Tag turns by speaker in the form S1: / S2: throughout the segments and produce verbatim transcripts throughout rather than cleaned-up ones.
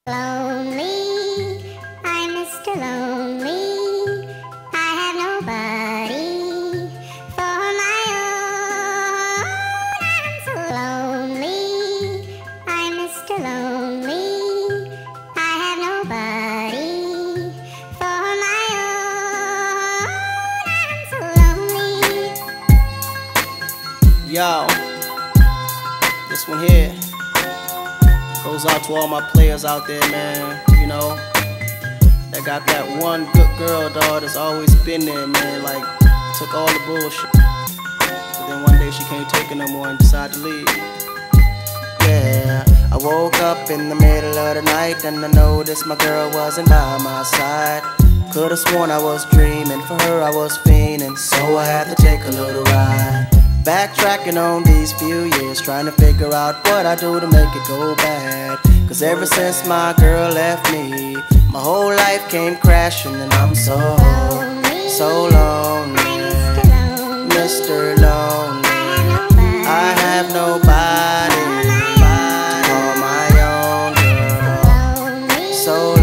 S1: Lonely, I'm Mister Lonely. I have nobody for my own. I'm so lonely, I'm Mister Lonely. I have nobody for my own. I'm so lonely.
S2: Yo, this one here goes out to all my players out there, man. You know, that got that one good girl, dog, that's always been there, man. Like, took all the bullshit, but then one day she can't take it no more and decided to leave. Yeah, I woke up in the middle of the night and I noticed my girl wasn't by my side. Could've sworn I was dreaming, for her I was fiending, so I had to take a little ride. Backtracking on these few years, trying to figure out what I do to make it go bad. Cause ever since my girl left me, my whole life came crashing and I'm so, so lonely, Mister Lonely. I have nobody to call my own girl. So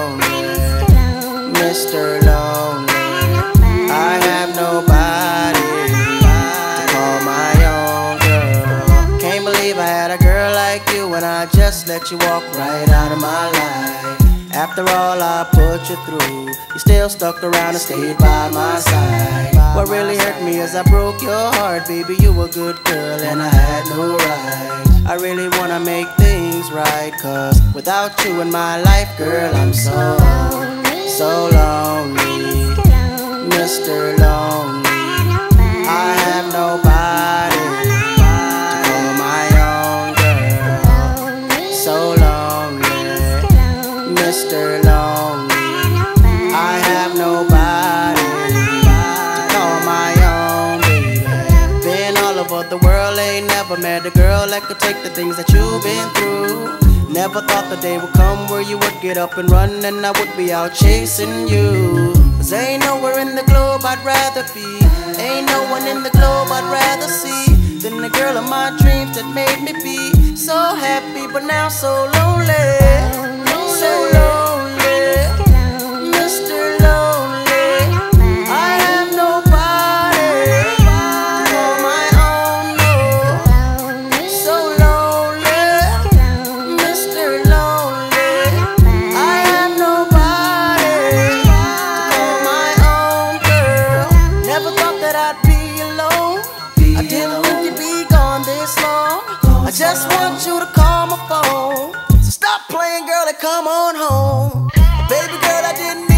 S2: lonely, Mister Lonely. I have nobody to call my own girl. Can't believe I had a girl like you when I just let you walk right out of my life. After all I put you through, you still stuck around and stayed by my side. What really hurt me is I broke your heart, baby. You were a good girl and I had no right. I really wanna make things right, cause without you in my life, girl, I'm so, so lonely, Mister Lonely. I have nobody to call my own girl. So lonely, Mister Lonely. I have nobody to call my own, baby. Been all over the world, ain't never met a girl that could take the things that you've been through. Never thought the day would come where you would get up and run and I would be out chasing you. Cause ain't nowhere in the globe I'd rather be, ain't no one in the globe I'd rather see than the girl of my dreams that made me be so happy but now so lonely. So lonely, Mister Lonely. I have nobody to call my own, no. So lonely, Mister Lonely. I have nobody to call my own girl. Never thought that I'd be alone. I didn't think you'd be gone this long. I just want you to call my phone. So stop playing, girl, and come on home. Baby girl, I didn't